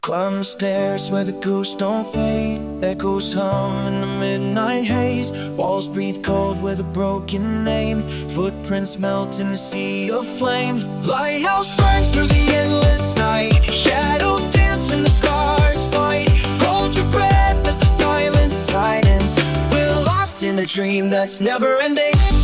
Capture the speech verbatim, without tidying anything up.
Climb the stairs where the ghosts don't fade. Echoes hum in the midnight haze. Walls breathe cold with a broken name. Footprints melt in the sea of flame. Lighthouse burns through the endless night. Shadows dance when the stars fight. Hold your breath as the silence tightens. We're lost in a dream that's never ending.